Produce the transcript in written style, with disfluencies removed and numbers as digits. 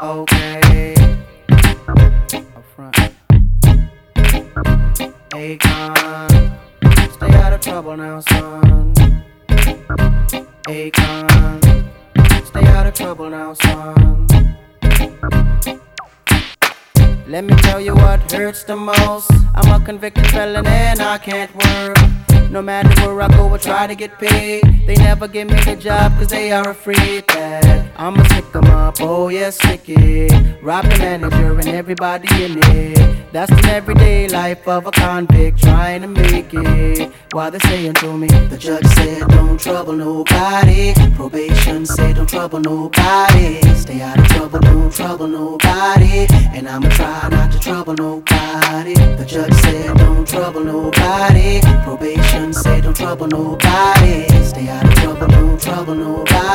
Okay. Up front. Akon, stay out of trouble now, son. Akon, stay out of trouble now, son. Let me tell you what hurts the most. I'm a convicted felon and I can't work. No matter where I go, I try to get paid. They never give me the job cause they are afraid that I'ma stick 'em up, oh yes, stick it. Rob the manager and everybody in it. That's the everyday life of a convict trying to make it. While they're saying to me, the judge said don't trouble nobody. Probation said don't trouble nobody. Stay out of trouble, don't trouble nobody. And I'ma try not to trouble nobody. The judge said don't trouble nobody. Probation said don't trouble nobody. Stay out of trouble, don't trouble nobody.